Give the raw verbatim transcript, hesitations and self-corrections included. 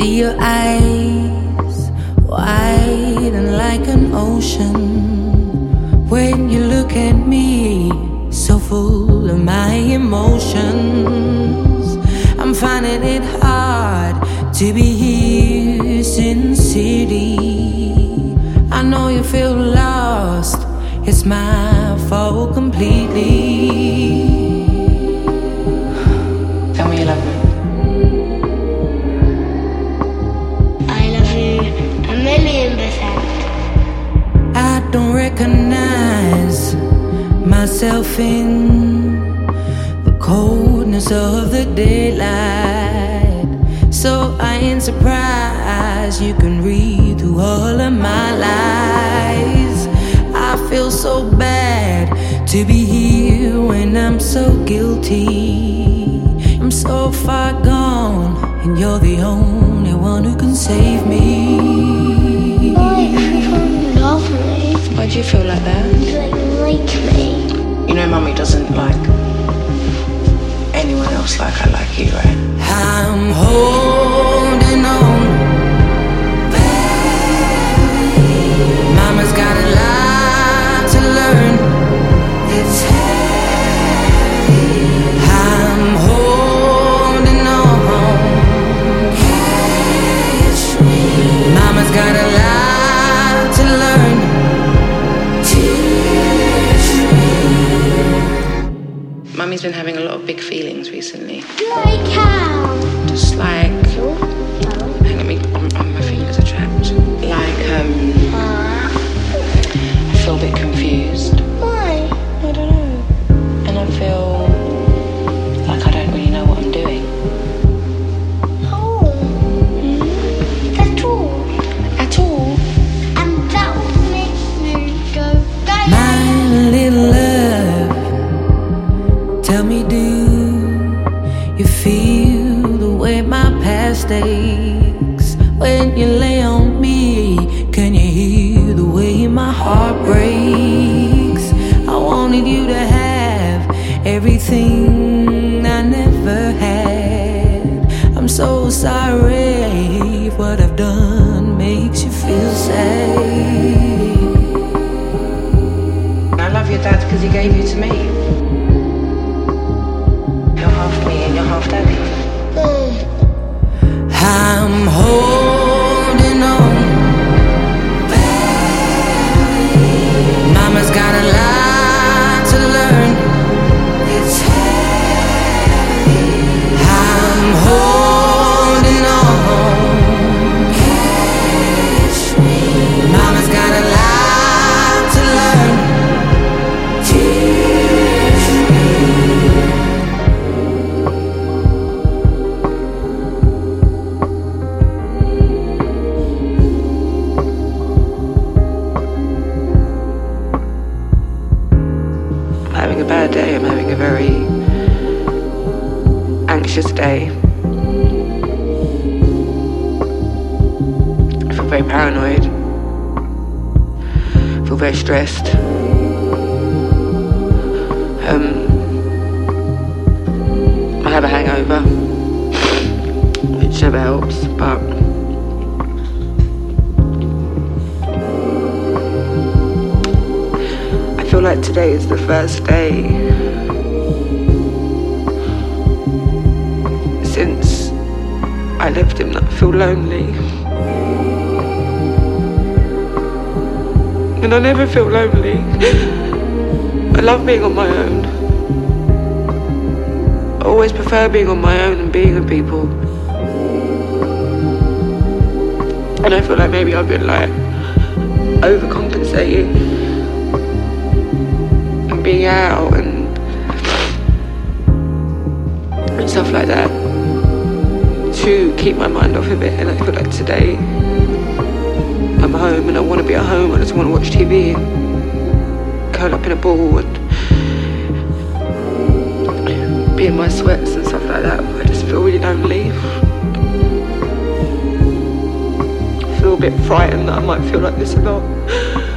See your eyes widen like an ocean when you look at me, so full of my emotions. I'm finding it hard to be here sincerely. I know you feel lost, it's my fault completely. Tell me you love me. I love you a million percent. I don't recognize myself in the coldness of the daylight, so I ain't surprised you can read through all of my lies. I feel so bad to be here when I'm so guilty. I'm so far gone, and you're the only one who can save me. Why you love me? Why do you feel like that? You like like me. You know Mummy doesn't like anyone else like I like you, right? I'm holding on. Mama's got a lot to learn. It's heavy. I'm holding on. Catch me. Mama's got a lot to learn. Teach me. Mummy's been having a lot of big feelings recently. Like how? Just like, No. hang on, me, on, on my fingers are trapped. Like, um, I feel a bit confused. Why? I don't know. And I feel like I don't really know what I'm doing. Oh. That's all. At all. And that will make me go back. My little love, tell me, do you feel the way my past aches when you lay on me? Can you hear the way my heart breaks? I wanted you to have everything I never had. I'm so sorry if what I've done makes you feel sad. I love your dad because he gave you to me. You're half me and you're half daddy. Mm. I'm holding on. Mama's got a lot to learn. It's heavy. I'm holding on. Catch me. Mama's got a lot to learn. Teach me. I'm having a bad day. I'm having a very anxious day. I feel very paranoid. I feel very stressed. Um, I have a hangover, which never helps, but I feel like today is the first day since I left him that I feel lonely. And I never feel lonely. I love being on my own. I always prefer being on my own and being with people. And I feel like maybe I've been like overcompensating and being out and, and stuff like that to keep my mind off of it. And I feel like today I'm home and I want to be at home. I just want to watch T V and curl up in a ball and be in my sweats and stuff like that. I just feel really lonely. I feel a bit frightened that I might feel like this a lot.